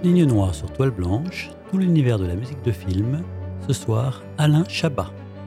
Ligne noire sur toile blanche, tout l'univers de la musique de film. Ce soir, Alain Chabat.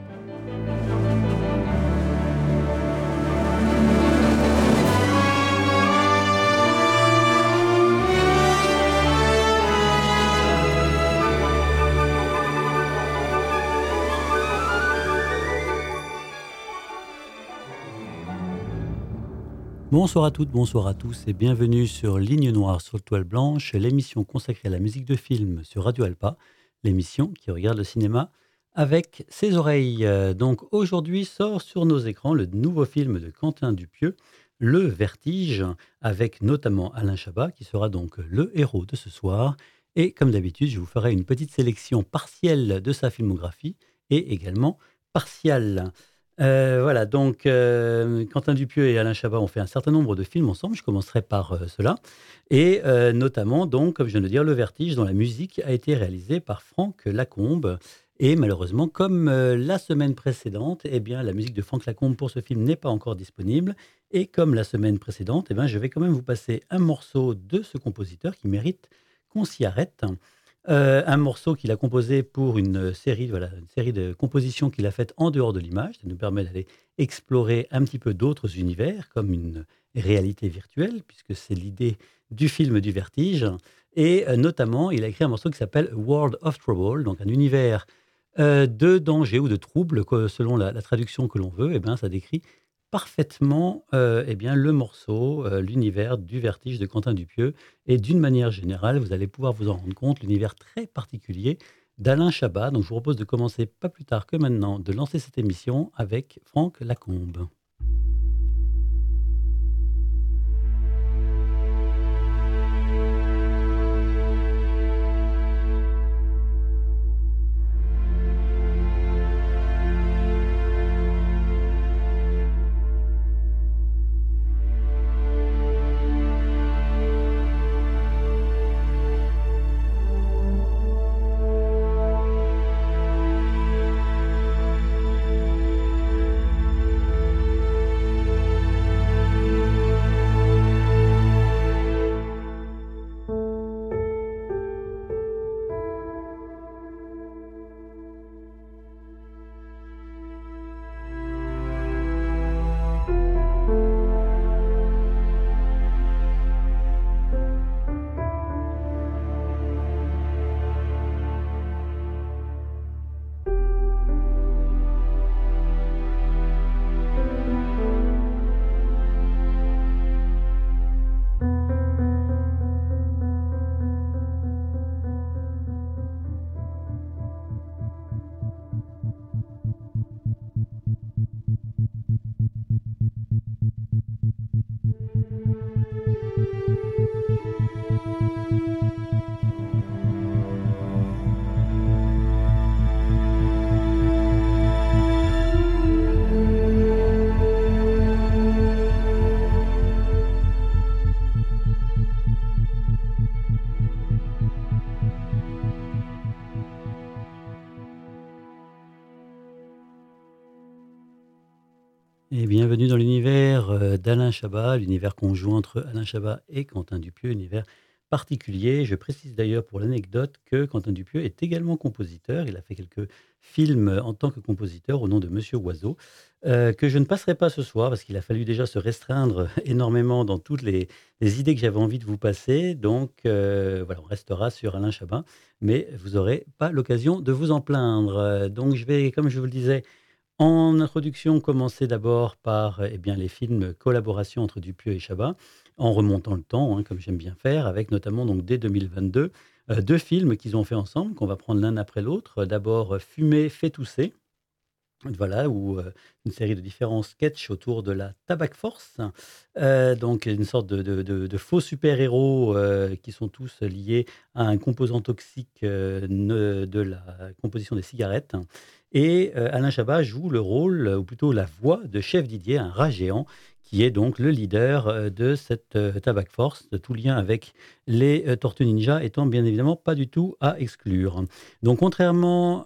Bonsoir à toutes, bonsoir à tous et bienvenue sur Ligne noire sur toile blanche, l'émission consacrée à la musique de film sur Radio Alpa, l'émission qui regarde le cinéma avec ses oreilles. Donc aujourd'hui sort sur nos écrans le nouveau film de Quentin Dupieux, Le Vertige, avec notamment Alain Chabat qui sera donc le héros de ce soir. Et comme d'habitude, je vous ferai une petite sélection partielle de sa filmographie et également partiale. Voilà, donc Quentin Dupieux et Alain Chabat ont fait un certain nombre de films ensemble. Je commencerai par cela. Et notamment, donc, comme je viens de dire, Le Vertige, dont la musique a été réalisée par Franck Lacombe. Et malheureusement, comme la semaine précédente, eh bien, la musique de Franck Lacombe pour ce film n'est pas encore disponible. Et comme la semaine précédente, eh bien, je vais quand même vous passer un morceau de ce compositeur qui mérite qu'on s'y arrête. Un morceau qu'il a composé pour une série, voilà, une série de compositions qu'il a faites en dehors de l'image. Ça nous permet d'aller explorer un petit peu d'autres univers, comme une réalité virtuelle, puisque c'est l'idée du film du Vertige. Et notamment, il a écrit un morceau qui s'appelle World of Trouble, donc un univers de danger ou de trouble, selon la traduction que l'on veut. Et bien, ça décrit parfaitement eh bien, le morceau, l'univers du Vertige de Quentin Dupieux. Et d'une manière générale, vous allez pouvoir vous en rendre compte, l'univers très particulier d'Alain Chabat. Donc je vous propose de commencer pas plus tard que maintenant, de lancer cette émission avec Franck Lacombe. Et bienvenue dans l'univers d'Alain Chabat, l'univers conjoint entre Alain Chabat et Quentin Dupieux, univers particulier. Je précise d'ailleurs pour l'anecdote que Quentin Dupieux est également compositeur. Il a fait quelques films en tant que compositeur au nom de Monsieur Oiseau, que je ne passerai pas ce soir parce qu'il a fallu déjà se restreindre énormément dans toutes les idées que j'avais envie de vous passer. Donc voilà, on restera sur Alain Chabat, mais vous n'aurez pas l'occasion de vous en plaindre. Donc je vais, comme je vous le disais, en introduction, commencer d'abord par eh bien, les films collaboration entre Dupieux et Chabat, en remontant le temps, hein, comme j'aime bien faire, avec notamment donc, dès 2022, deux films qu'ils ont fait ensemble, qu'on va prendre l'un après l'autre. D'abord, Fumer fait tousser, voilà, où une série de différents sketchs autour de la Tabac Force, donc une sorte de faux super-héros qui sont tous liés à un composant toxique de la composition des cigarettes. Et Alain Chabat joue le rôle, ou plutôt la voix de Chef Didier, un rat géant, qui est donc le leader de cette Tabac Force, de tout lien avec les Tortues Ninja étant bien évidemment pas du tout à exclure. Donc contrairement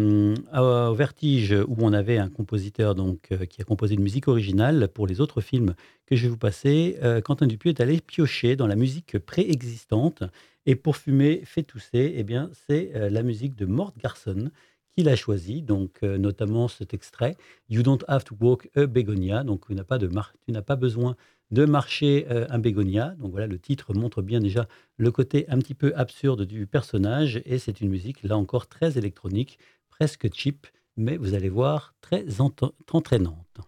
au Vertige, où on avait un compositeur donc, qui a composé une musique originale pour les autres films que je vais vous passer, Quentin Dupieux est allé piocher dans la musique préexistante Et pour fumer, fait tousser, eh bien, c'est la musique de Mort Garson qu'il a choisi, donc notamment cet extrait You don't have to walk a begonia, donc tu n'as pas besoin de marcher un bégonia. Donc voilà, le titre montre bien déjà le côté un petit peu absurde du personnage, et c'est une musique, là encore, très électronique, presque cheap, mais vous allez voir, très entraînante.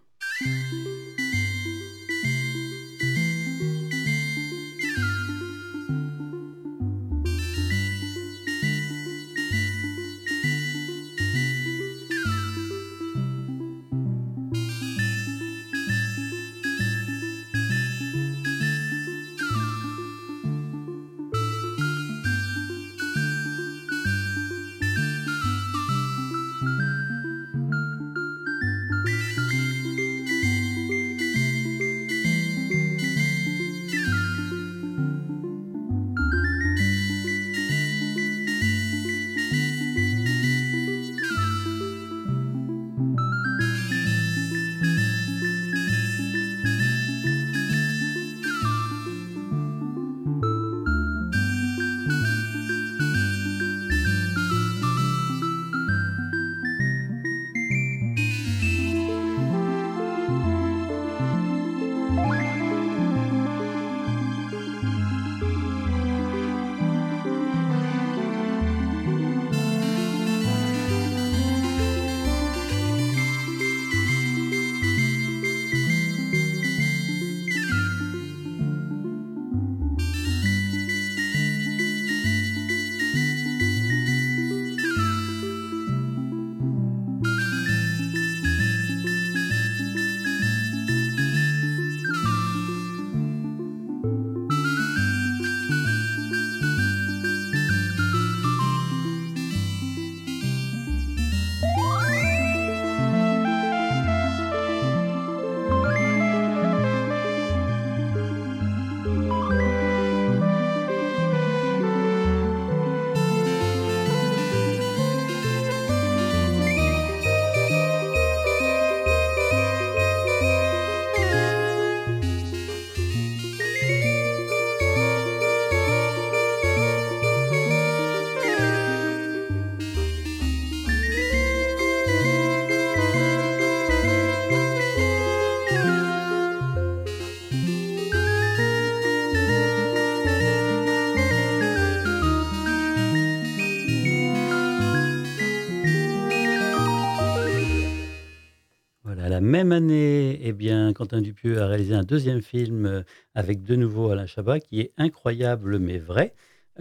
Voilà, la même année, eh bien, Quentin Dupieux a réalisé un deuxième film, avec de nouveau Alain Chabat, qui est incroyable mais vrai,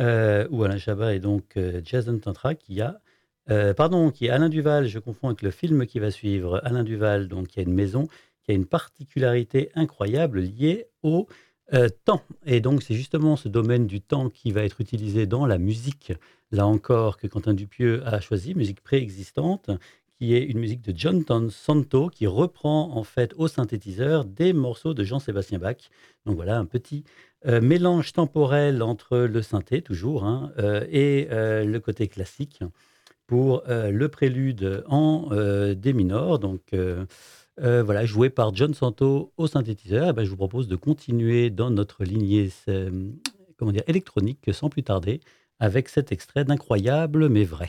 où Alain Chabat est donc, Jason Tantra qui est Alain Duval, je confonds avec le film qui va suivre. Alain Duval, donc qui a une maison qui a une particularité incroyable liée au, temps, et donc c'est justement ce domaine du temps qui va être utilisé dans la musique, là encore, que Quentin Dupieux a choisi, musique préexistante, qui est une musique de John Santo, qui reprend en fait au synthétiseur des morceaux de Jean-Sébastien Bach. Donc voilà un petit mélange temporel entre le synthé, toujours, hein, et le côté classique pour le prélude en dé mineur. Donc voilà, joué par John Santo au synthétiseur. Eh ben, je vous propose de continuer dans notre lignée comment dire, électronique sans plus tarder avec cet extrait d'Incroyable mais vrai.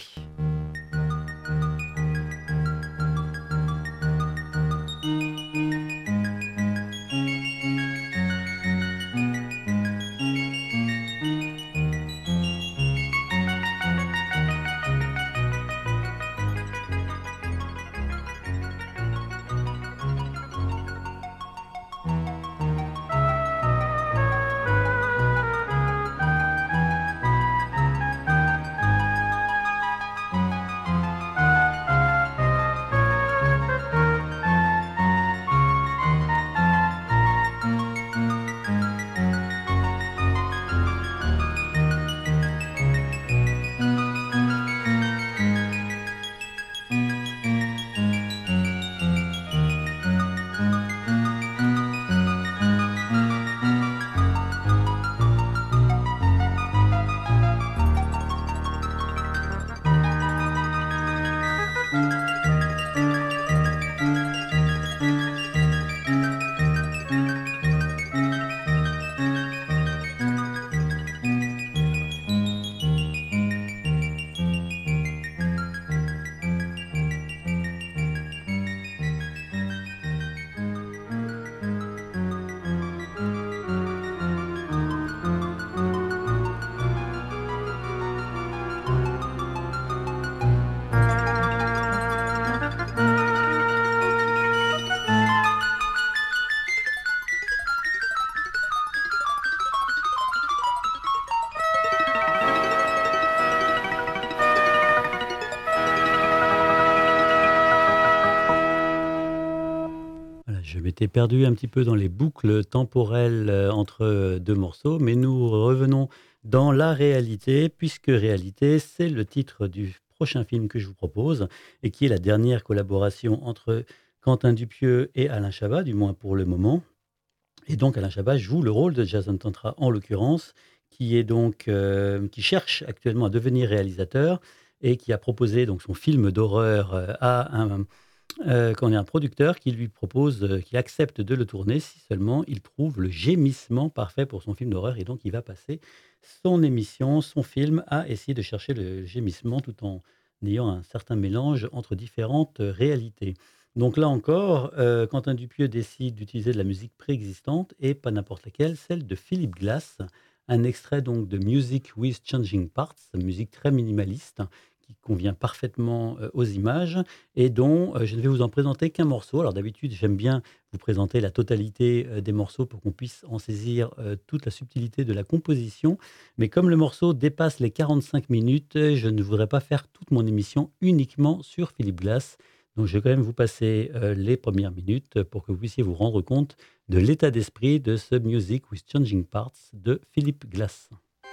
m'étais perdu un petit peu dans les boucles temporelles entre deux morceaux, mais nous revenons dans la réalité, puisque réalité, c'est le titre du prochain film que je vous propose et qui est la dernière collaboration entre Quentin Dupieux et Alain Chabat, du moins pour le moment. Et donc Alain Chabat joue le rôle de Jason Tantra en l'occurrence, qui est donc qui cherche actuellement à devenir réalisateur et qui a proposé donc son film d'horreur à qu'on ait un producteur qui lui propose, qui accepte de le tourner si seulement il trouve le gémissement parfait pour son film d'horreur et donc il va passer son émission, son film à essayer de chercher le gémissement tout en ayant un certain mélange entre différentes, réalités. Donc là encore, Quentin Dupieux décide d'utiliser de la musique préexistante et pas n'importe laquelle, celle de Philip Glass. Un extrait donc de Music with Changing Parts, musique très minimaliste qui convient parfaitement, aux images et dont, je ne vais vous en présenter qu'un morceau. Alors d'habitude, j'aime bien vous présenter la totalité, des morceaux pour qu'on puisse en saisir, toute la subtilité de la composition. Mais comme le morceau dépasse les 45 minutes, je ne voudrais pas faire toute mon émission uniquement sur Philip Glass. Donc je vais quand même vous passer, les premières minutes pour que vous puissiez vous rendre compte de l'état d'esprit de ce Music with Changing Parts de Philip Glass.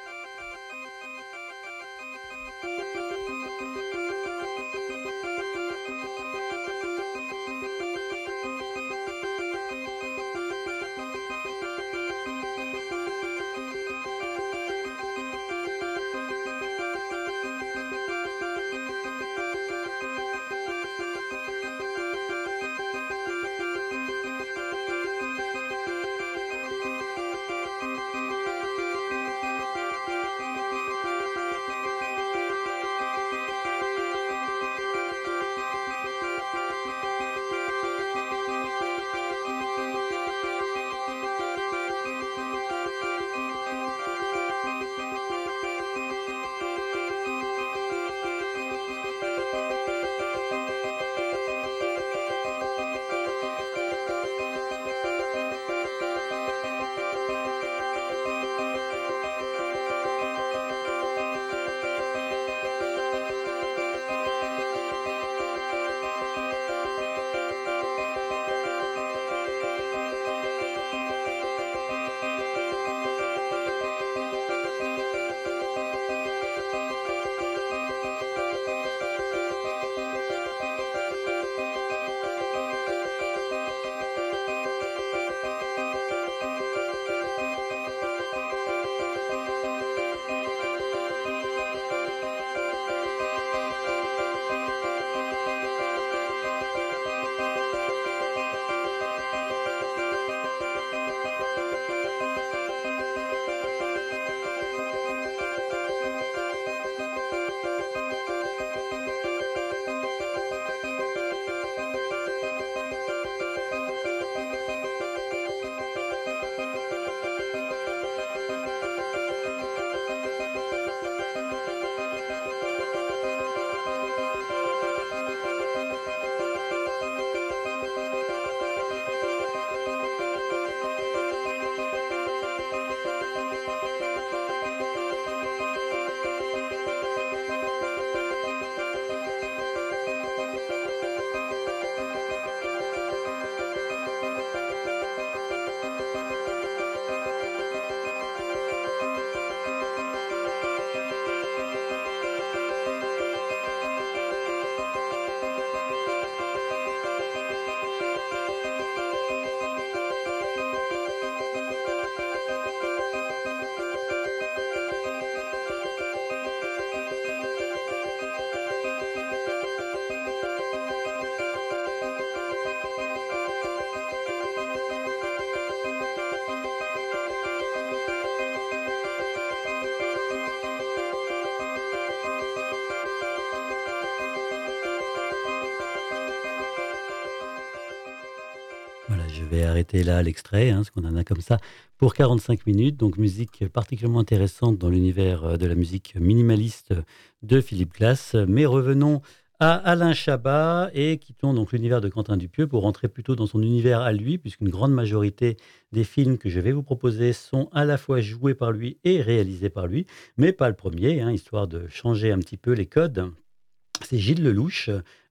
Voilà, je vais arrêter là l'extrait, parce qu'on en a comme ça pour 45 minutes. Donc musique particulièrement intéressante dans l'univers, de la musique minimaliste de Philippe Glass. Mais revenons à Alain Chabat et quittons donc l'univers de Quentin Dupieux pour rentrer plutôt dans son univers à lui, puisqu'une grande majorité des films que je vais vous proposer sont à la fois joués par lui et réalisés par lui, mais pas le premier, histoire de changer un petit peu les codes. C'est Gilles Lelouch,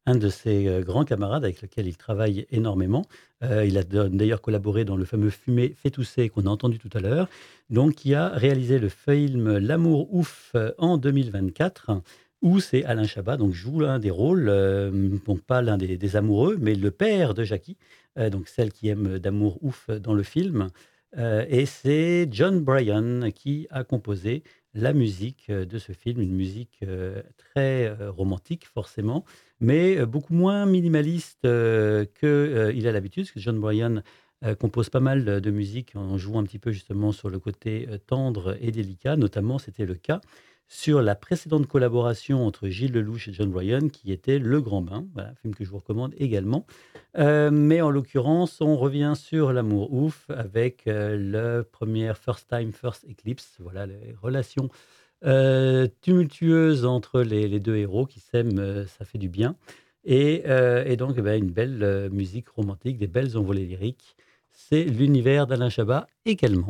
un de ses grands camarades avec lequel il travaille énormément. Il a d'ailleurs collaboré dans le fameux Fumer fait tousser qu'on a entendu tout à l'heure. Donc, qui a réalisé le film L'amour ouf en 2024, où c'est Alain Chabat donc joue l'un des rôles, donc pas l'un des amoureux, mais le père de Jackie, donc celle qui aime d'amour ouf dans le film. Et c'est John Bryan qui a composé la musique de ce film, une musique très romantique forcément, mais beaucoup moins minimaliste qu'il a l'habitude, parce que John Bryan compose pas mal de musique en jouant un petit peu justement sur le côté tendre et délicat. Notamment, c'était le cas sur la précédente collaboration entre Gilles Lelouch et John Bryan, qui était Le Grand Bain, voilà, un film que je vous recommande également. Mais en l'occurrence, on revient sur L'amour ouf avec le premier First Time, First Eclipse, voilà les relations tumultueuses entre les 2 héros qui s'aiment, ça fait du bien et donc eh une belle, musique romantique, des belles envolées lyriques. C'est l'univers d'Alain Chabat également.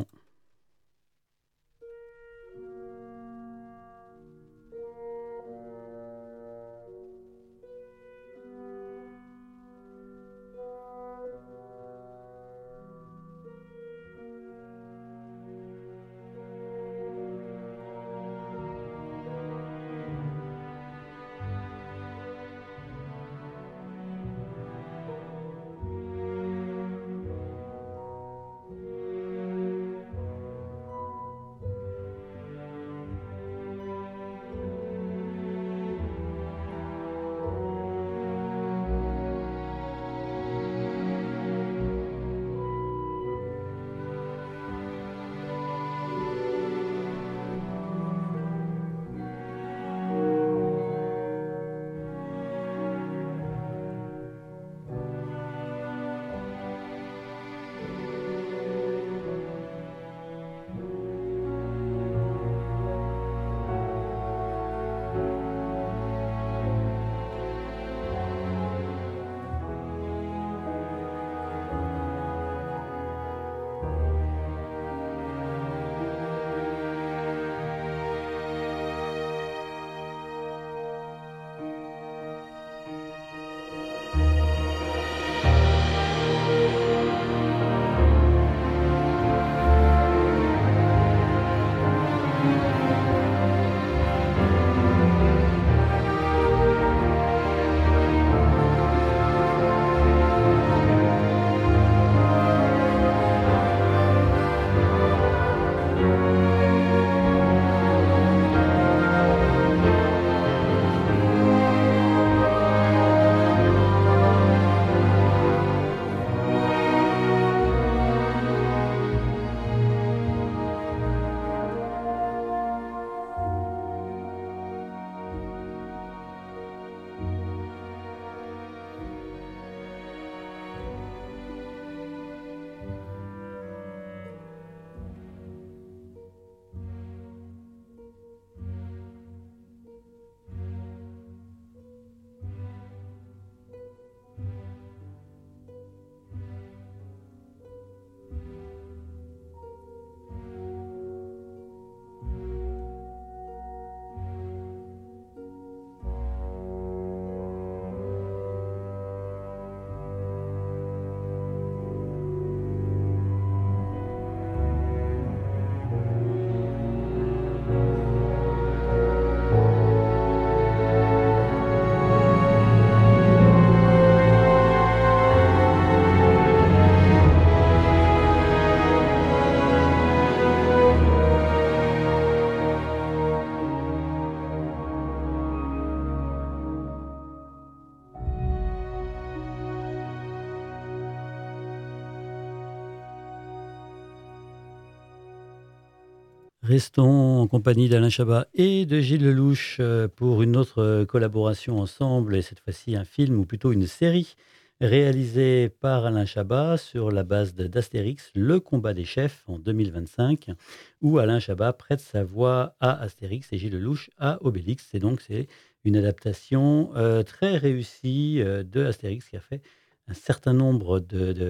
Restons en compagnie d'Alain Chabat et de Gilles Lelouch pour une autre collaboration ensemble, et cette fois-ci un film, ou plutôt une série, réalisée par Alain Chabat sur la base d'Astérix, Le combat des chefs en 2025, où Alain Chabat prête sa voix à Astérix et Gilles Lelouch à Obélix. Et donc c'est une adaptation très réussie de Astérix, qui a fait un certain nombre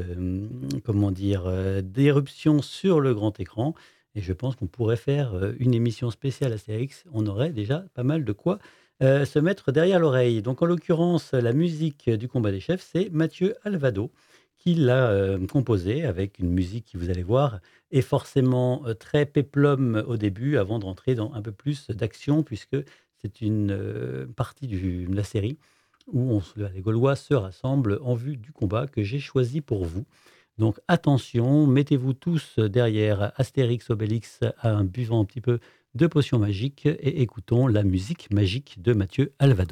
comment dire, d'éruptions sur le grand écran, et je pense qu'on pourrait faire une émission spéciale Astérix. On aurait déjà pas mal de quoi se mettre derrière l'oreille. Donc en l'occurrence, la musique du Combat des chefs, c'est Mathieu Alvado qui l'a, composée avec une musique qui, vous allez voir, est forcément, très péplum au début avant de rentrer dans un peu plus d'action puisque c'est une, partie de la série où les Gaulois se rassemblent en vue du combat que j'ai choisi pour vous. Donc attention, mettez-vous tous derrière Astérix, Obélix, buvant un petit peu de potions magiques et écoutons la musique magique de Mathieu Alvado.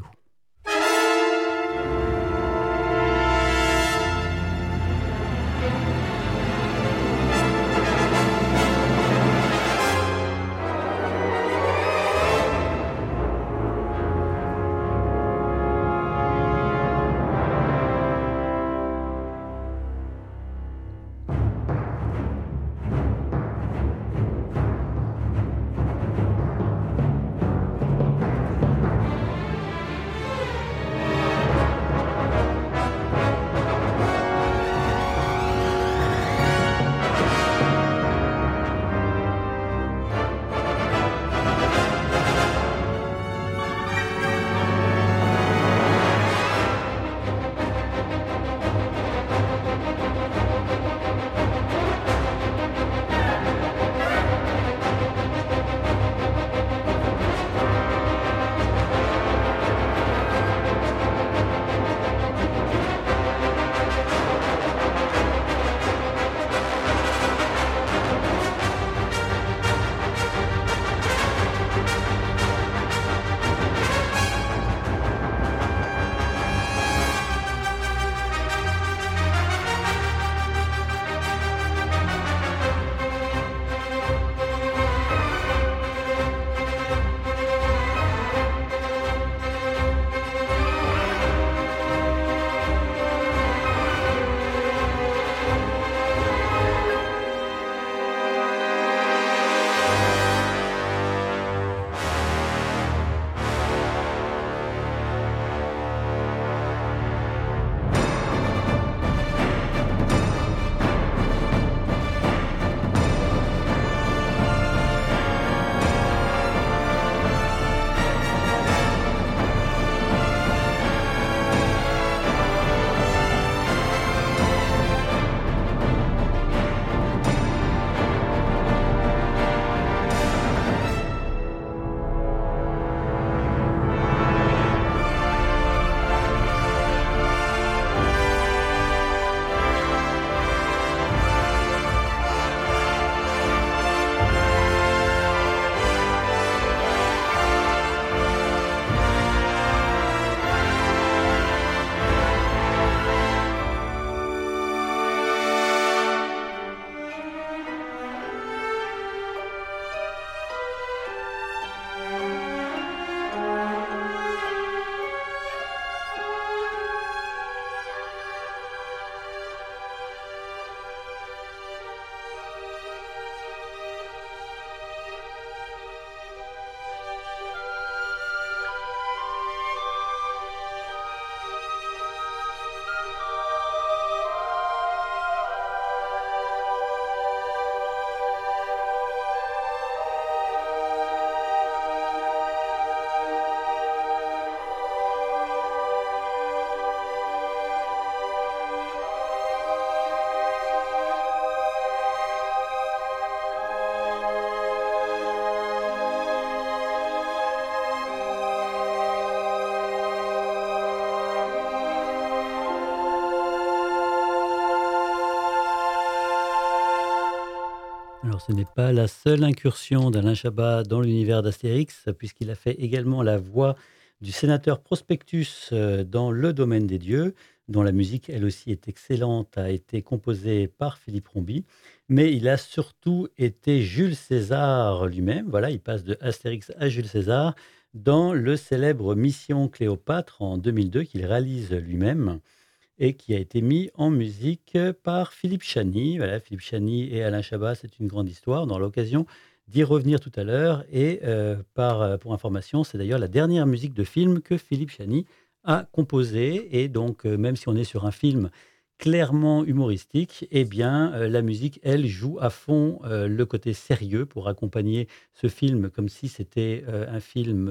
Alors, ce n'est pas la seule incursion d'Alain Chabat dans l'univers d'Astérix, puisqu'il a fait également la voix du sénateur Prospectus dans Le Domaine des Dieux, dont la musique, elle aussi, est excellente, a été composée par Philippe Rombi. Mais il a surtout été Jules César lui-même. Voilà, il passe de Astérix à Jules César dans le célèbre Mission Cléopâtre en 2002 qu'il réalise lui-même et qui a été mis en musique par Philippe Chani. Voilà, Philippe Chani et Alain Chabat, c'est une grande histoire. On aura l'occasion d'y revenir tout à l'heure. Et pour information, c'est d'ailleurs la dernière musique de film que Philippe Chani a composée. Et donc, même si on est sur un film clairement humoristique, eh bien, la musique, elle, joue à fond le côté sérieux pour accompagner ce film comme si c'était un film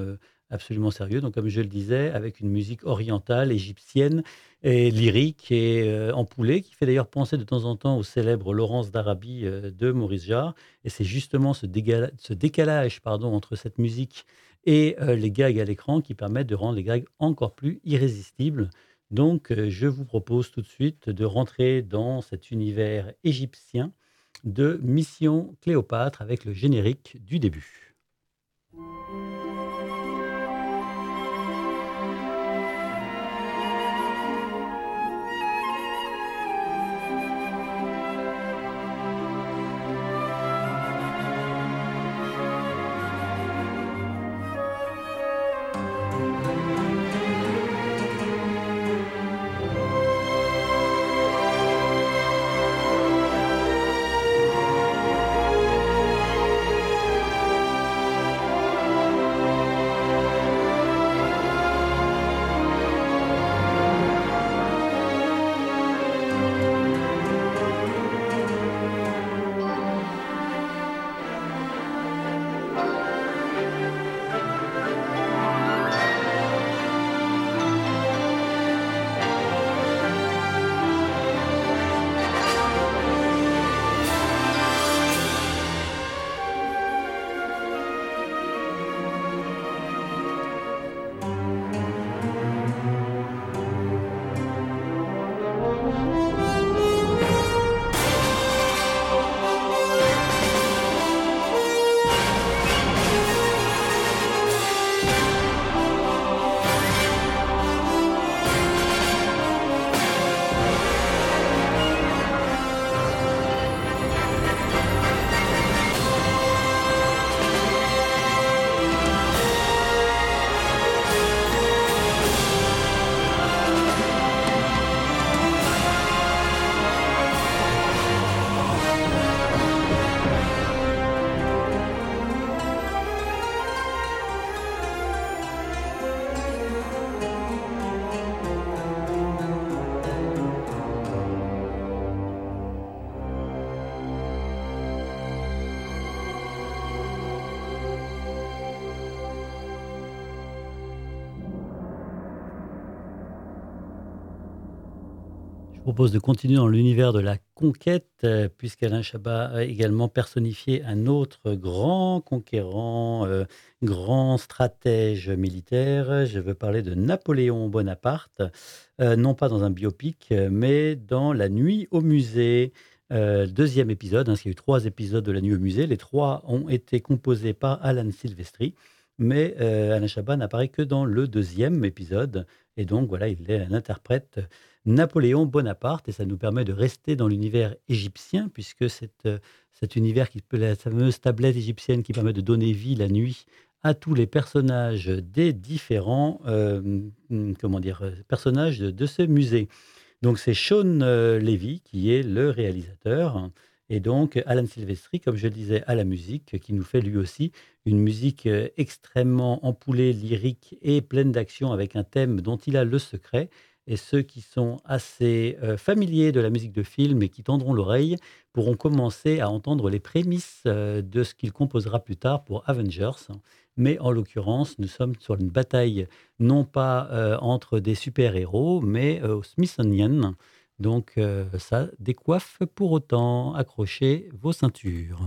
absolument sérieux. Donc comme je le disais, avec une musique orientale, égyptienne et lyrique et ampoulée, qui fait d'ailleurs penser de temps en temps au célèbre Laurence d'Arabie, de Maurice Jarre. Et c'est justement ce décalage, pardon, entre cette musique et les gags à l'écran qui permettent de rendre les gags encore plus irrésistibles. Donc je vous propose tout de suite de rentrer dans cet univers égyptien de Mission Cléopâtre avec le générique du début. Je propose de continuer dans l'univers de la conquête, puisqu'Alain Chabat a également personnifié un autre grand conquérant, grand stratège militaire. Je veux parler de Napoléon Bonaparte, non pas dans un biopic, mais dans La Nuit au musée, 2e épisode, hein, parce qu'il y a eu 3 épisodes de La Nuit au musée. Les 3 ont été composés par Alan Silvestri, mais Alain Chabat n'apparaît que dans le 2e épisode et donc voilà, il est l'interprète Napoléon Bonaparte et ça nous permet de rester dans l'univers égyptien puisque cet univers qui peut la fameuse tablette égyptienne qui permet de donner vie la nuit à tous les personnages des différents, comment dire? Personnages de ce musée. Donc c'est Shaun, Levy qui est le réalisateur et donc Alan Silvestri, comme je le disais, à la musique, qui nous fait lui aussi une musique, extrêmement ampoulée, lyrique et pleine d'action avec un thème dont il a le secret et ceux qui sont assez, familiers de la musique de film et qui tendront l'oreille pourront commencer à entendre les prémices, de ce qu'il composera plus tard pour Avengers. Mais en l'occurrence, nous sommes sur une bataille non pas, entre des super-héros, mais, au Smithsonian. Donc, ça décoiffe pour autant. Accrochez vos ceintures.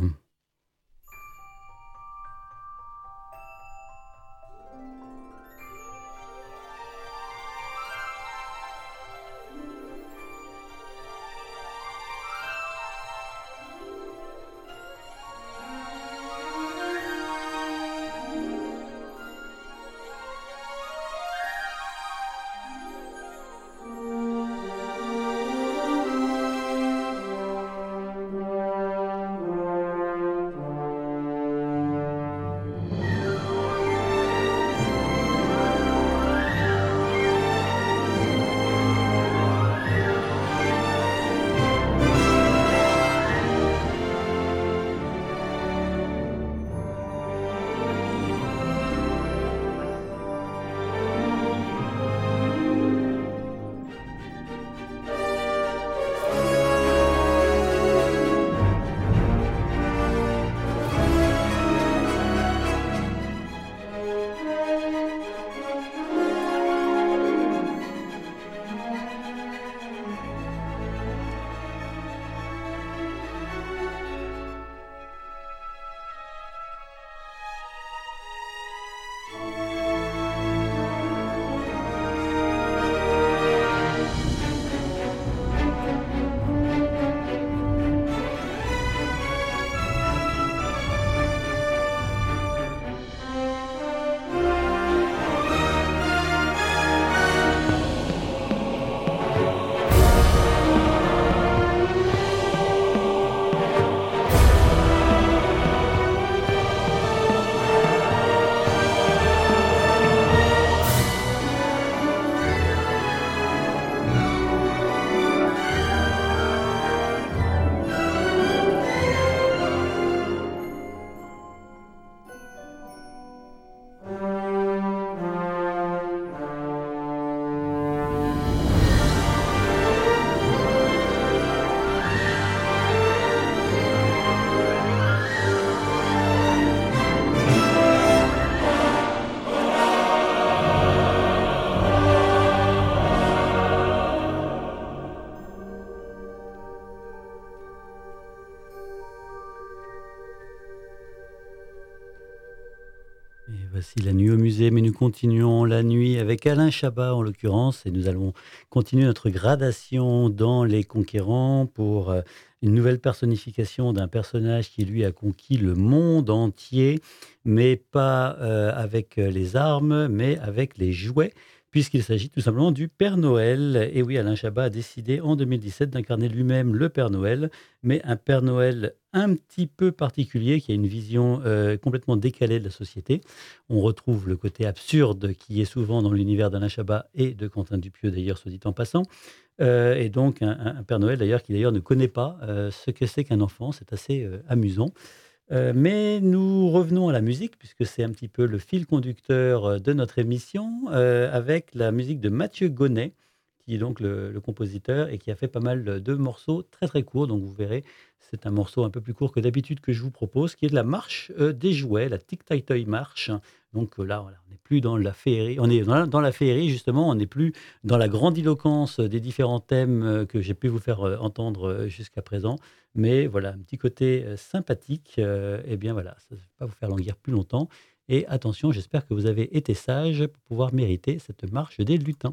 Voici la nuit au musée, mais nous continuons la nuit avec Alain Chabat en l'occurrence, et nous allons continuer notre gradation dans Les Conquérants pour une nouvelle personnification d'un personnage qui lui a conquis le monde entier, mais pas avec les armes, mais avec les jouets, puisqu'il s'agit tout simplement du Père Noël. Et oui, Alain Chabat a décidé en 2017 d'incarner lui-même le Père Noël, mais un Père Noël un petit peu particulier, qui a une vision complètement décalée de la société. On retrouve le côté absurde qui est souvent dans l'univers d'Alain Chabat et de Quentin Dupieux, d'ailleurs, soit dit en passant. Et donc, un Père Noël, d'ailleurs, qui d'ailleurs ne connaît pas ce que c'est qu'un enfant. C'est assez amusant. Mais nous revenons à la musique, puisque c'est un petit peu le fil conducteur de notre émission, avec la musique de Mathieu Gonnet, qui est donc le compositeur et qui a fait pas mal de morceaux très très courts. Donc vous verrez, c'est un morceau un peu plus court que d'habitude que je vous propose, qui est de la marche des jouets, la Tic Tac Toy Marche. Donc là, voilà, on n'est plus dans la féerie, on est dans la féerie justement, on n'est plus dans la grandiloquence des différents thèmes que j'ai pu vous faire entendre jusqu'à présent. Mais voilà, un petit côté sympathique, et bien voilà, ça ne va pas vous faire languir plus longtemps. Et attention, j'espère que vous avez été sage pour pouvoir mériter cette marche des lutins.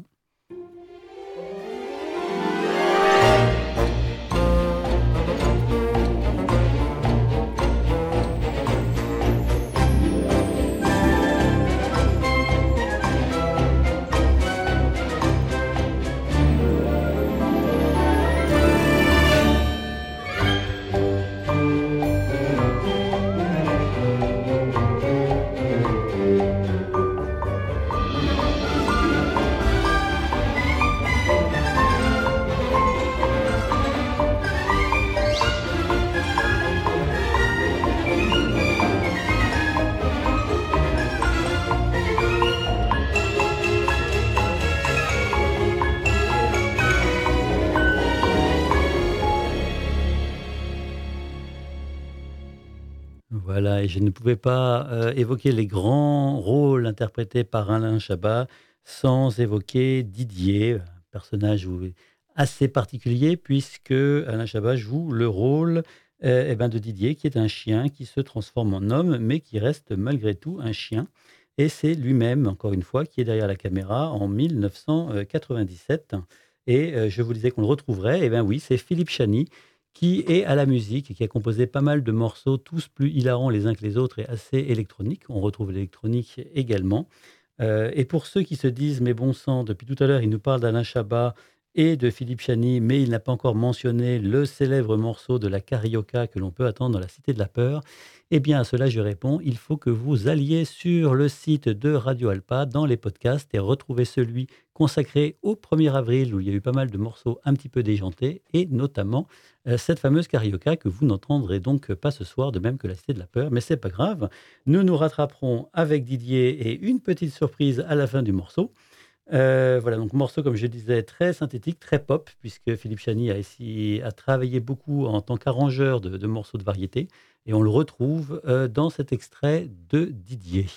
Voilà, et je ne pouvais pas évoquer les grands rôles interprétés par Alain Chabat sans évoquer Didier, un personnage assez particulier, puisque Alain Chabat joue le rôle de Didier, qui est un chien qui se transforme en homme, mais qui reste malgré tout un chien. Et c'est lui-même, encore une fois, qui est derrière la caméra en 1997. Et je vous disais qu'on le retrouverait, et bien oui, c'est Philippe Chany qui est à la musique et qui a composé pas mal de morceaux, tous plus hilarants les uns que les autres et assez électroniques. On retrouve l'électronique également. Et pour ceux qui se disent: «Mais bon sang, depuis tout à l'heure, il nous parle d'Alain Chabat et de Philippe Chany, mais il n'a pas encore mentionné le célèbre morceau de la Carioca que l'on peut attendre dans la Cité de la Peur». Eh bien, à cela, je réponds: il faut que vous alliez sur le site de Radio Alpa, dans les podcasts, et retrouver celui consacré au 1er avril, où il y a eu pas mal de morceaux un petit peu déjantés, et notamment cette fameuse Carioca que vous n'entendrez donc pas ce soir, de même que la Cité de la Peur. Mais c'est pas grave, nous nous rattraperons avec Didier et une petite surprise à la fin du morceau. Voilà, donc morceau, comme je disais, très synthétique, très pop, puisque Philippe Chany a travaillé beaucoup en tant qu'arrangeur de morceaux de variété, et on le retrouve dans cet extrait de Didier.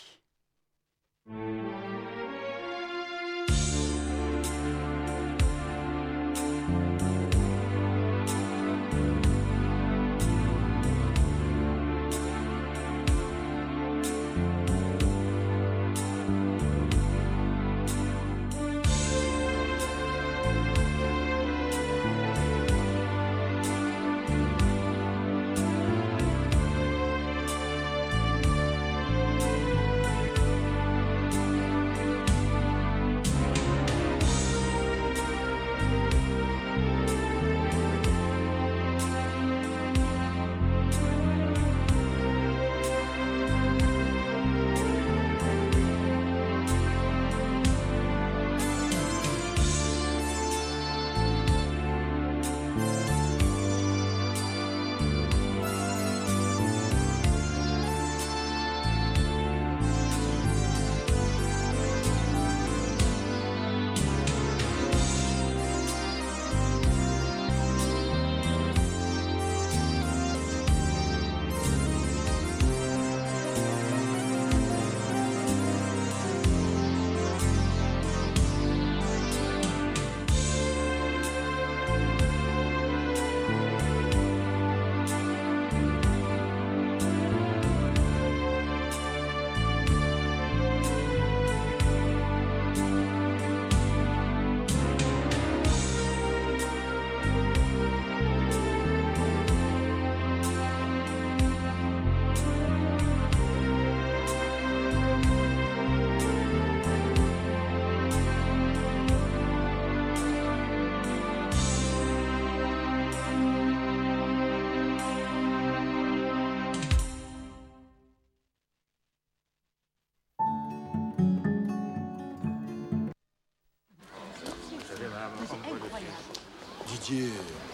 Didier,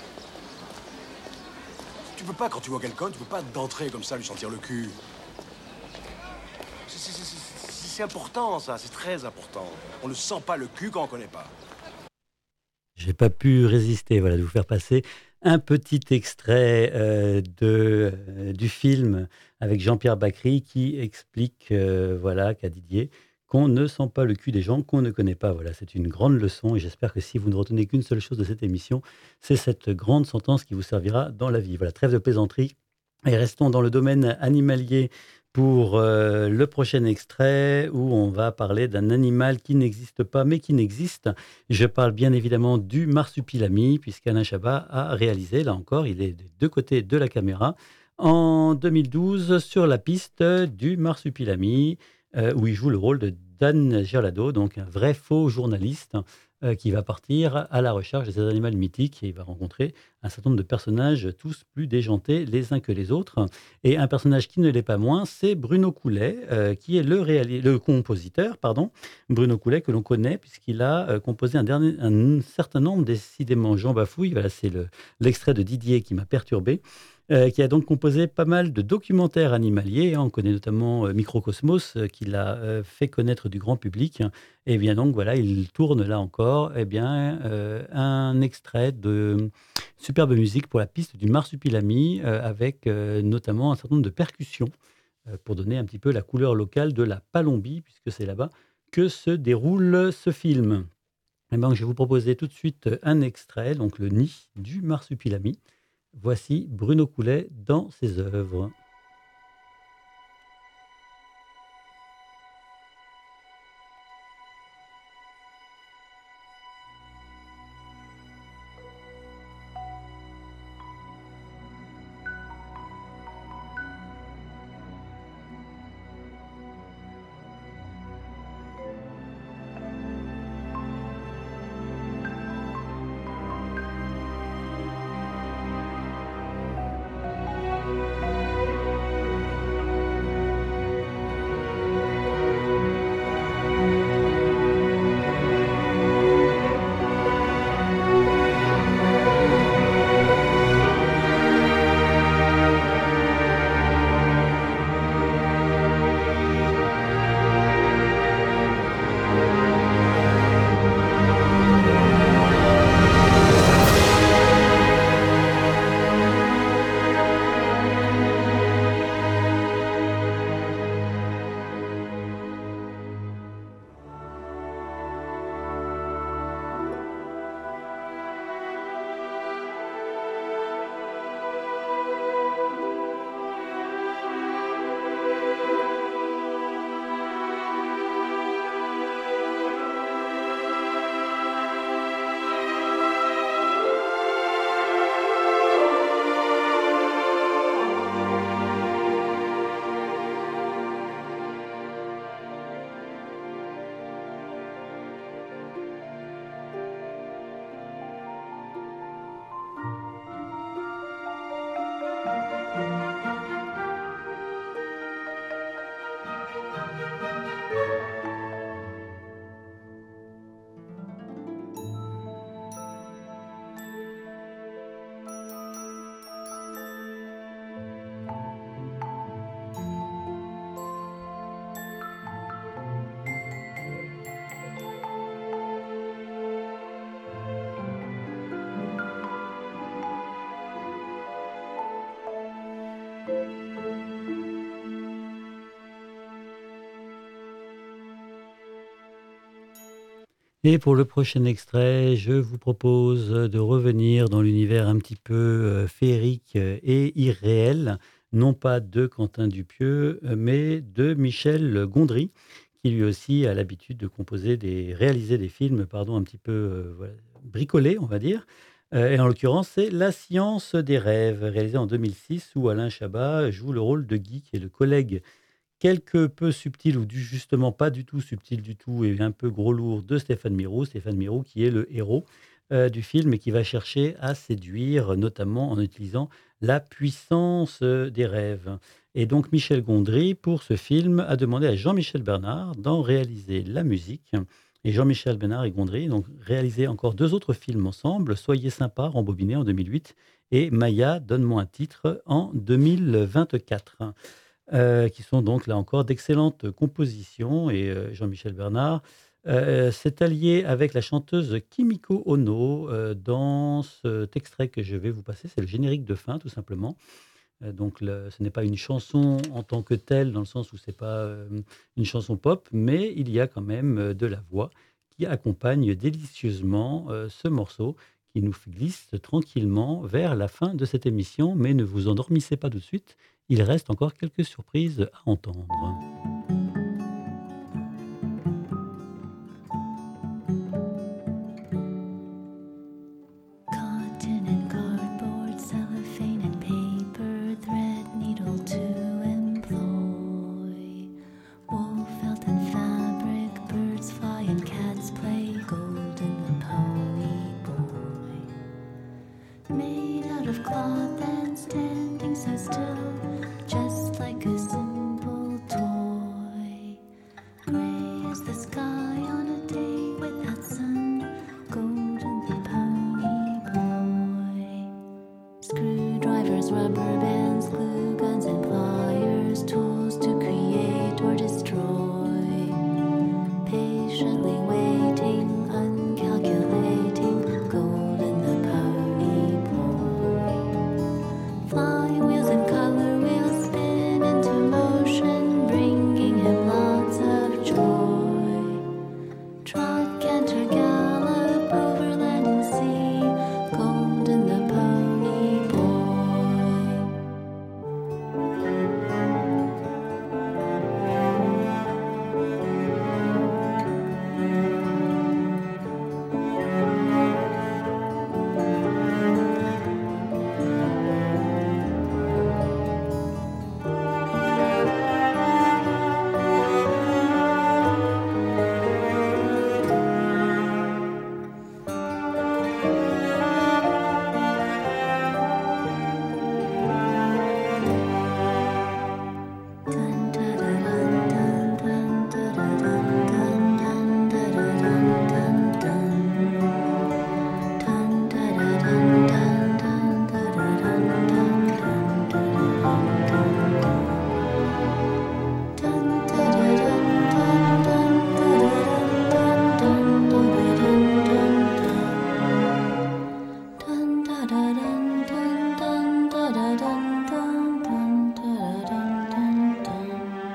tu peux pas, quand tu vois quelqu'un, tu peux pas d'entrer comme ça, lui sentir le cul. C'est important, ça, c'est très important. On ne sent pas le cul quand on connaît pas. J'ai pas pu résister, voilà, de vous faire passer un petit extrait, du film avec Jean-Pierre Bacry qui explique, voilà, qu'à Didier, qu'on ne sent pas le cul des gens qu'on ne connaît pas. Voilà, c'est une grande leçon et j'espère que si vous ne retenez qu'une seule chose de cette émission, c'est cette grande sentence qui vous servira dans la vie. Voilà, trêve de plaisanterie et restons dans le domaine animalier pour, le prochain extrait où on va parler d'un animal qui n'existe pas, mais qui n'existe. Je parle bien évidemment du marsupilami, puisqu'Alain Chabat a réalisé, là encore, il est des deux côtés de la caméra, en 2012 sur la piste du marsupilami, où il joue le rôle de Dan Girlado, donc un vrai faux journaliste qui va partir à la recherche de ces animaux mythiques et il va rencontrer un certain nombre de personnages, tous plus déjantés les uns que les autres. Et un personnage qui ne l'est pas moins, c'est Bruno Coulet, qui est le compositeur, pardon, Bruno Coulet, que l'on connaît, puisqu'il a composé un certain nombre, décidément Jean Bafouille, voilà, c'est l'extrait de Didier qui m'a perturbé, qui a donc composé pas mal de documentaires animaliers. On connaît notamment Microcosmos, qu'il a fait connaître du grand public. Et bien donc, voilà, il tourne là encore eh bien, un extrait de superbe musique pour la piste du Marsupilami, avec notamment un certain nombre de percussions pour donner un petit peu la couleur locale de la Palombie, puisque c'est là-bas que se déroule ce film. Et ben, je vais vous proposer tout de suite un extrait, donc le nid du Marsupilami. Voici Bruno Coulet dans ses œuvres. Et pour le prochain extrait, je vous propose de revenir dans l'univers un petit peu féerique et irréel, non pas de Quentin Dupieux, mais de Michel Gondry, qui lui aussi a l'habitude de réaliser des films, pardon, un petit peu voilà, bricolés, on va dire. Et en l'occurrence, c'est La science des rêves, réalisé en 2006, où Alain Chabat joue le rôle de Guy, qui est le collègue quelque peu subtil ou justement pas du tout subtil du tout et un peu gros lourd de Stéphane Mirou. Stéphane Mirou qui est le héros du film et qui va chercher à séduire, notamment en utilisant la puissance des rêves. Et donc Michel Gondry, pour ce film, a demandé à Jean-Michel Bernard d'en réaliser la musique. et Jean-Michel Bénard et Gondry, donc réalisé encore 2 autres films ensemble, Soyez sympa, rembobiné en 2008 et Maya, donne-moi un titre en 2024, qui sont donc là encore d'excellentes compositions et Jean-Michel Bernard, s'est allié avec la chanteuse Kimiko Ono, dans cet extrait que je vais vous passer. C'est le générique de fin tout simplement. Donc ce n'est pas une chanson en tant que telle, dans le sens où c'est pas, une chanson pop, mais il y a quand même, de la voix qui accompagne délicieusement, ce morceau qui nous glisse tranquillement vers la fin de cette émission. Mais ne vous endormissez pas tout de suite, il reste encore quelques surprises à entendre. Cotton and cardboard, cellophane and paper, thread, needle to employ. Wool, felt and fabric, birds fly and cats play, Golden the pony boy. Made out of cloth and standing so still, just like a simple toy. Gray as the sky on a day without sun, Golden the pony boy. Screwdrivers, rubber bands, glue guns and pliers, tools to create or destroy. Patiently waiting, uncalculating, Golden the pony boy. Flywheels and color wheels spin into motion, bringing him lots of joy. Trot, canter, gallop over land and sea, Golden the pony boy. Dun da da dun dun dun da da dun dun dun da da dun dun dun. Dun da da dun dun dun da da dun dun dun da da dun dun dun. Dun da da dun dun dun da da dun dun dun da da dun dun dun. Dun da da dun dun dun da da dun dun dun da da dun dun dun.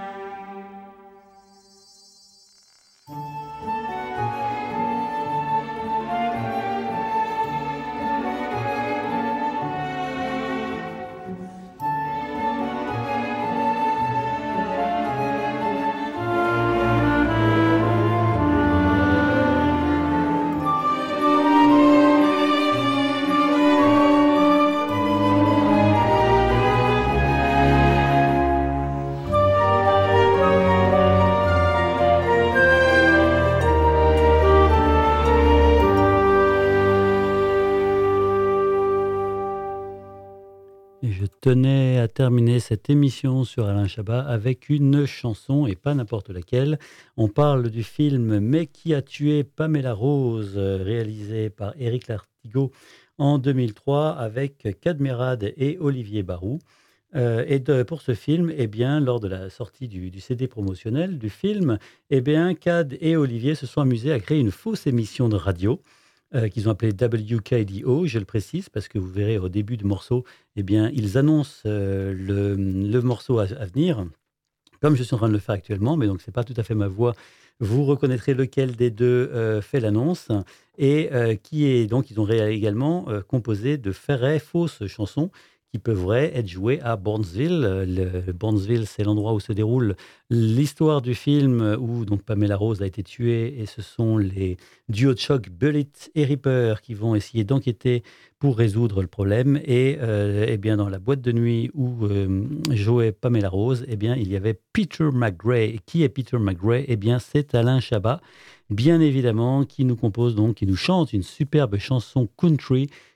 Et je tenais à terminer cette émission sur Alain Chabat avec une chanson, et pas n'importe laquelle. On parle du film Mais qui a tué Pamela Rose, réalisé par Éric Lartigot en 2003 avec Cadmerade et Olivier Barou. Pour ce film, eh bien, lors de la sortie du CD promotionnel du film, eh bien, Cad et Olivier se sont amusés à créer une fausse émission de radio qu'ils ont appelée WKDO, je le précise, parce que vous verrez au début du morceau, eh bien, ils annoncent le morceau à venir, comme je suis en train de le faire actuellement, mais donc c'est pas tout à fait ma voix. Vous reconnaîtrez lequel des deux fait l'annonce et qui est donc ils ont également composé de vraies fausses chansons qui peuvent être jouées à Burnsville. Burnsville, c'est l'endroit où se déroule l'histoire du film où donc Pamela Rose a été tuée et ce sont les duos Chuck Bullitt et Ripper qui vont essayer d'enquêter pour résoudre le problème. Et eh bien, dans la boîte de nuit où jouait Pamela Rose, eh bien, il y avait Peter McGray. Qui est Peter McGray? Eh bien, c'est Alain Chabat, bien évidemment, qui nous compose donc, qui nous chante une superbe chanson country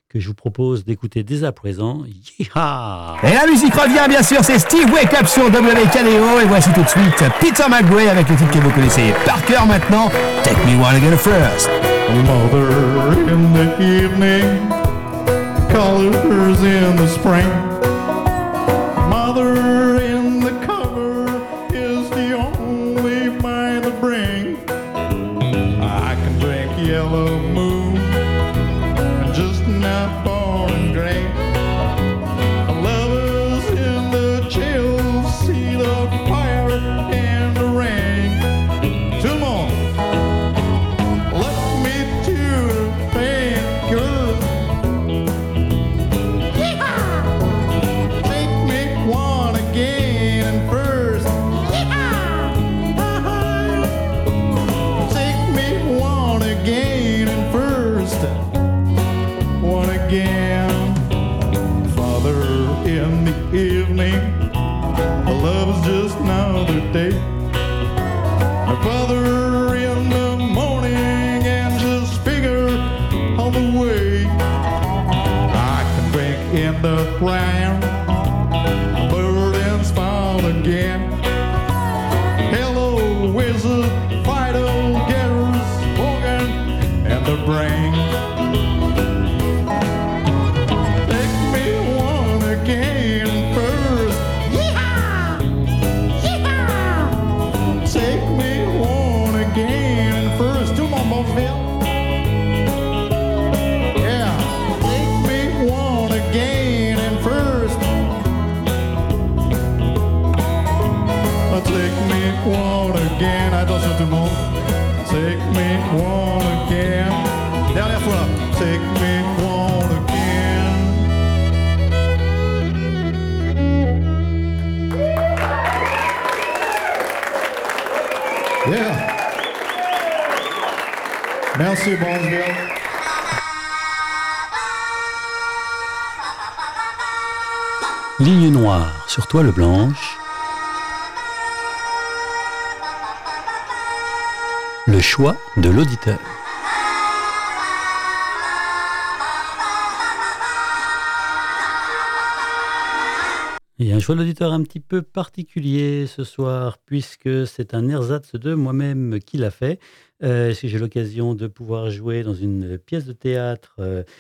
que je vous propose d'écouter dès à présent. Yeehaw! Et la musique revient bien sûr, c'est Steve Wake Up sur WKDO. Et voici tout de suite Peter McGray avec le titre que vous connaissez par cœur maintenant, Take Me One Again First. Mother in the evening, colors in the spring. Mother in the cover is the only mind to bring. I can drink yellow moon and just not born gray. Lovers in the chill, see the fire and the rain. Two more. Let me to the pain, girl. Take me one again and first. Take me one again and first. One again. Father in the evening, love is just another day. My brother in the morning and just figure on the way. I can drink in the ground, bird and spawn again. Hello, wizard, Fido, Garrus, Morgan, and the brain. Take me one again first. Take me one again first. Two more, Mosville. Yeah. Take me one again and first. Take me one again. Attention tout le monde. Take me one again. Dernière fois. Take me one again. Yeah. Merci, Bonsville. Ligne noire sur toile blanche. Le choix de l'auditeur. Il y a un choix de l'auditeur un petit peu particulier ce soir, puisque c'est un ersatz de moi-même qui l'a fait. Si j'ai l'occasion de pouvoir jouer dans une pièce de théâtre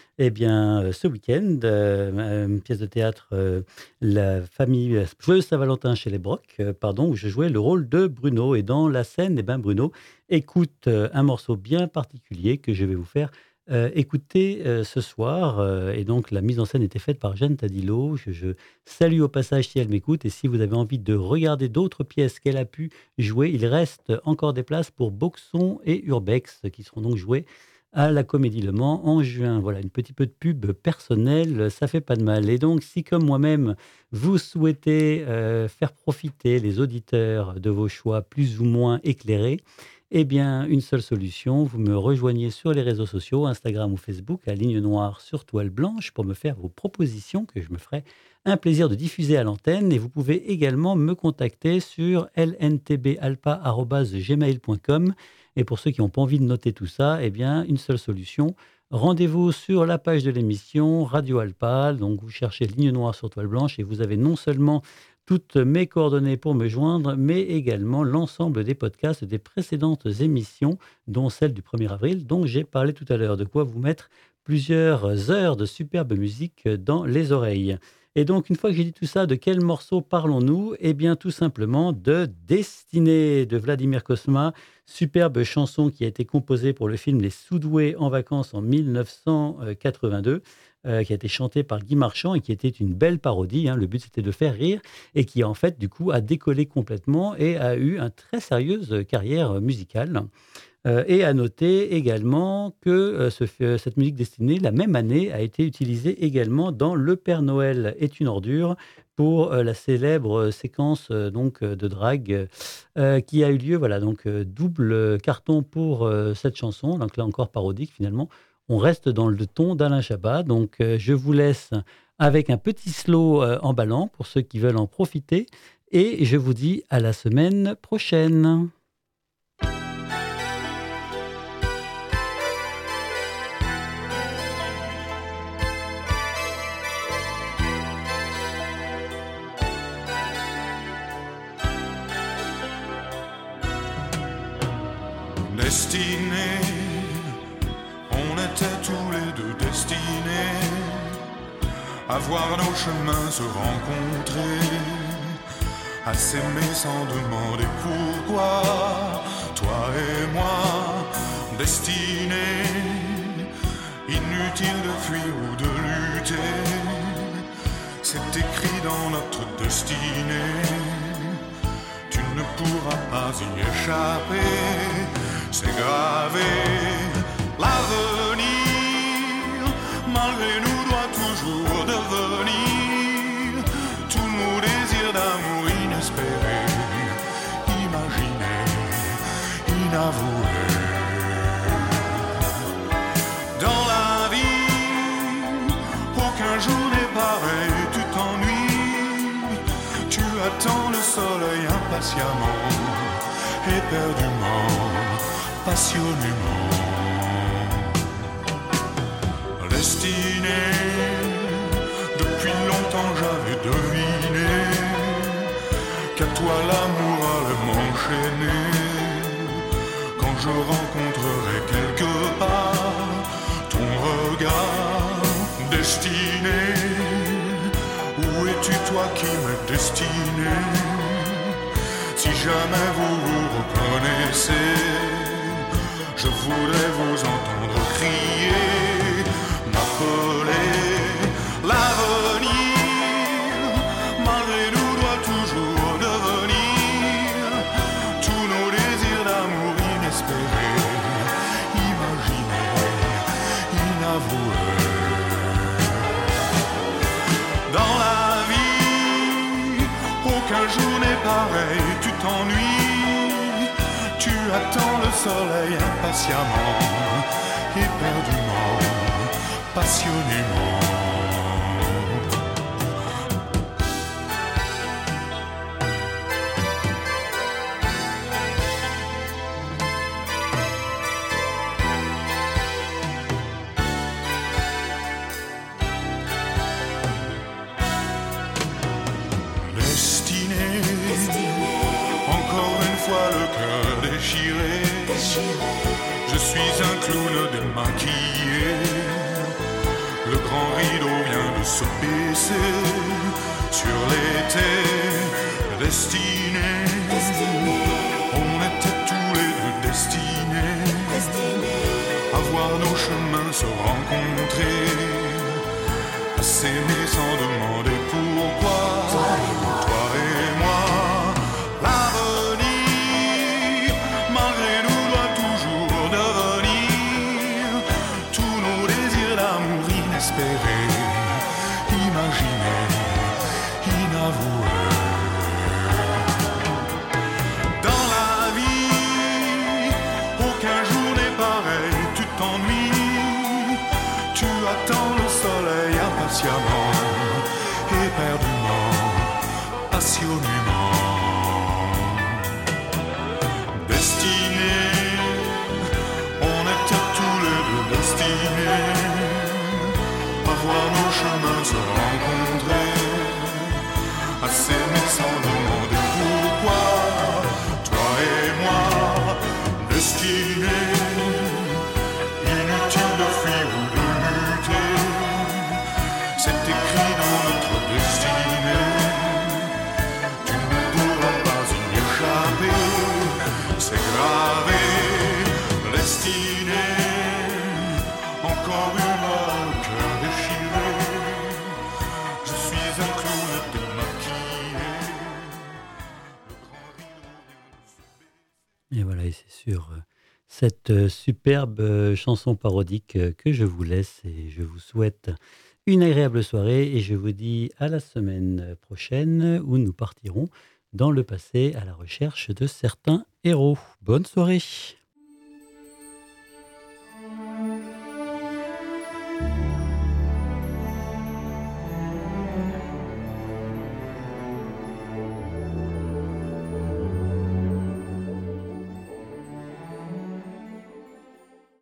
ce week-end, une pièce de théâtre La famille Joyeuse Saint-Valentin chez les Brocs, où je jouais le rôle de Bruno. Et dans la scène, Bruno écoute un morceau bien particulier que je vais vous faire écouter ce soir. Et donc, la mise en scène était faite par Jeanne Tadillo. Je salue au passage si elle m'écoute. Et si vous avez envie de regarder d'autres pièces qu'elle a pu jouer, il reste encore des places pour Boxon et Urbex qui seront donc joués à la Comédie Le Mans en juin. Voilà, une petite peu de pub personnelle, ça fait pas de mal. Et donc, si comme moi-même, vous souhaitez faire profiter les auditeurs de vos choix plus ou moins éclairés, eh bien, une seule solution, vous me rejoignez sur les réseaux sociaux, Instagram ou Facebook, à Ligne Noire sur Toile Blanche, pour me faire vos propositions que je me ferai un plaisir de diffuser à l'antenne. Et vous pouvez également me contacter sur lntbalpa@gmail.com. Et pour ceux qui n'ont pas envie de noter tout ça, eh bien, une seule solution. Rendez-vous sur la page de l'émission Radio Alpa. Donc, vous cherchez Ligne Noire sur Toile Blanche et vous avez non seulement toutes mes coordonnées pour me joindre, mais également l'ensemble des podcasts des précédentes émissions, dont celle du 1er avril, dont j'ai parlé tout à l'heure, de quoi vous mettre plusieurs heures de superbe musique dans les oreilles. Et donc, une fois que j'ai dit tout ça, de quel morceau parlons-nous ? Eh bien, tout simplement de Destinée de Vladimir Cosma, superbe chanson qui a été composée pour le film Les Soudoués en vacances en 1982, qui a été chantée par Guy Marchand et qui était une belle parodie. Le but, c'était de faire rire et qui, en fait, du coup, a décollé complètement et a eu une très sérieuse carrière musicale. Et à noter également que cette musique destinée, la même année, a été utilisée également dans Le Père Noël est une ordure pour la célèbre séquence de drague qui a eu lieu. Voilà, donc double carton pour cette chanson, donc là encore parodique finalement. On reste dans le ton d'Alain Chabat, donc je vous laisse avec un petit slow emballant pour ceux qui veulent en profiter et je vous dis à la semaine prochaine. destinés, on était tous les deux destinés à voir nos chemins se rencontrer, à s'aimer sans demander pourquoi. Toi et moi, destinés, inutile de fuir ou de lutter, c'est écrit dans notre destinée. Tu ne pourras pas y échapper, c'est gravé. L'avenir, malgré nous, doit toujours devenir tous nos désirs d'amour inespérés, imaginés, inavoués. Dans la vie, aucun jour n'est pareil, tu t'ennuies, tu attends le soleil impatiemment, éperdument, passionnément. Destiné, depuis longtemps j'avais deviné qu'à toi l'amour allait m'enchaîner. Quand je rencontrerai quelque part ton regard destiné, où es-tu toi qui m'es destiné? Si jamais vous vous reconnaissez, je voudrais vous entendre crier, m'appeler. L'avenir, malgré nous, doit toujours devenir tous nos désirs d'amour inespérés, imaginés, inavoués. Dans la vie, aucun jour n'est pareil, tu t'ennuies, tu attends le soleil impatiemment, éperdument, passionnément. Encore une fois le cœur déchiré, je suis un clown démaquillé. Le grand rideau vient de se baisser sur l'été destiné. On était tous les deux destinés à voir nos chemins se rencontrer, à s'aimer sans demander pourquoi. Toi et moi, l'avenir, malgré nous, doit toujours devenir tous nos désirs d'amour inespérés, imaginés, inavoués. Dans la vie, aucun jour n'est pareil, tu t'ennuies, tu attends le soleil impatiemment, éperdument, passionnément. Destinés, on était tous les deux destinés à voir nos chemins se rencontrer, à s'aimer sans demander pourquoi. Toi et moi, destinés, inutile de fuir ou de lutter, c'est écrit dans notre destinée. Tu ne pourras pas y échapper, c'est gravé. Destinée, encore une fois le cœur déchiré, je suis un clown démaquillé. Le grand rideau vient de se baisser. Et voilà, et c'est sur cette superbe chanson parodique que je vous laisse et je vous souhaite une agréable soirée et je vous dis à la semaine prochaine où nous partirons dans le passé à la recherche de certains héros. Bonne soirée.